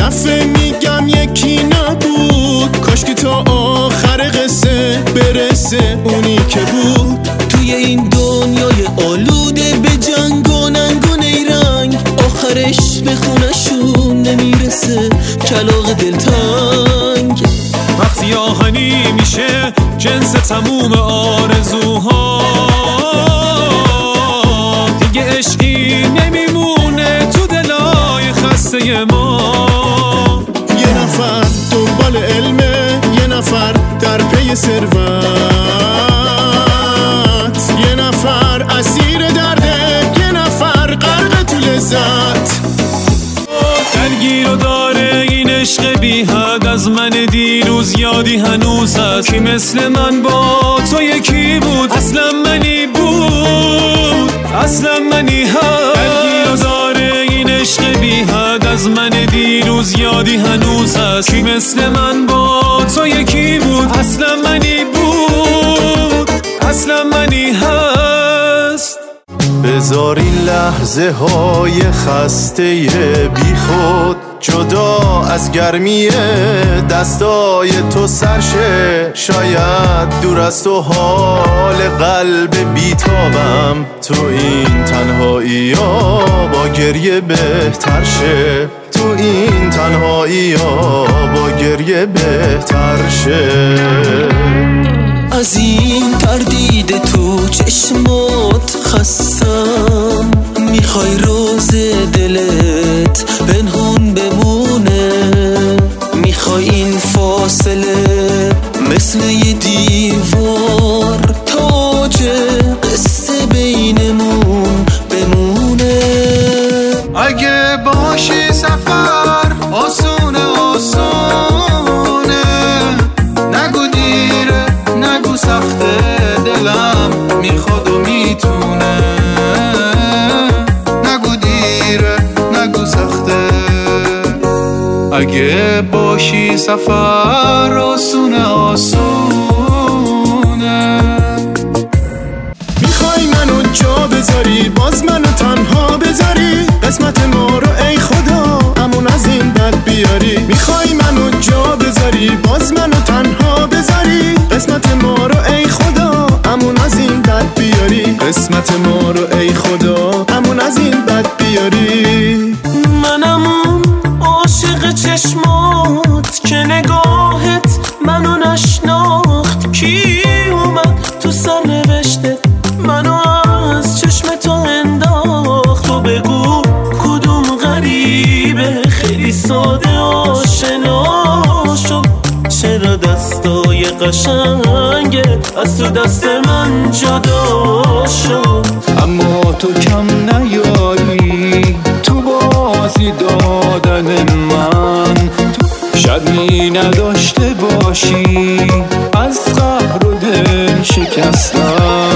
دفعه میگم یکی نبود، کاش که تا آخر قصه برسه اونی که بود. توی این دنیای آلوده به جنگ و ننگ و نیرنگ، آخرش به خونشون نمیرسه کلاغ دلتنگ. وقتی آهنی میشه جنس تموم آرزوها، دیگه عشقی نمیمونه تو دلای خسته ما. یه نفر دنبال علمه، یه نفر در پی ثروت، یه نفر اسیر درده، یه نفر غرق تو لذت. درگیر و داره این عشق بی حد، از من دیروز یادی هنوز هست. کی مثل من با تو یکی بود، اصلا منی بود، اصلا منی هست. درگیر و داره این عشق بی حد، از من دیروز یادی هنوز هست. کی مثل من با تو یکی بود، اصلا منی بود، اصلا منی هست. بذار این لحظه های خسته بی خود جدا از گرمی دستای تو سرشه. شاید دور از تو حال قلب بیتابم، تو این تنهایی ها با گریه بهتر شه. تو این تنهایی ها با گریه بهتر شه. از این تردید تو چشمات خستم، میخوای روز دلت پنهون بمونه، میخوای این فاصله مثل یه دیوار تاج قصه بینمون بمونه. اگه باشی سفر آسونه آسونه، نگو دیره نگو سخته، دلم میخواد و میتونه. نگو دیره نگو سخته. اگه باشی سفر آسونه آسونه. میخوای منو جا بذاری، باز منو تنها بذاری، قسمت ما رو ای خدا امون از این بد بیاری. میخوای منو جا بذاری، باز منو تنها بذاری، قسمت ما رو ای خدا امون از این بد بیاری. قسمت ما رو ای خدا امون از این بد بیاری. منم اون عاشق چشمات که نگاهت منو نشناخت. کی اومد تو سرنوشته منو از چشم تو انداخت؟ تو بگو کدوم غریبه خیلی ساده آشنا شد، چرا دستای قشنگت از تو دست من جدا شد؟ اما تو کم نیایی تو بازی دادن من، تو شرمی نداشته باشی از قهر و دل شکستن.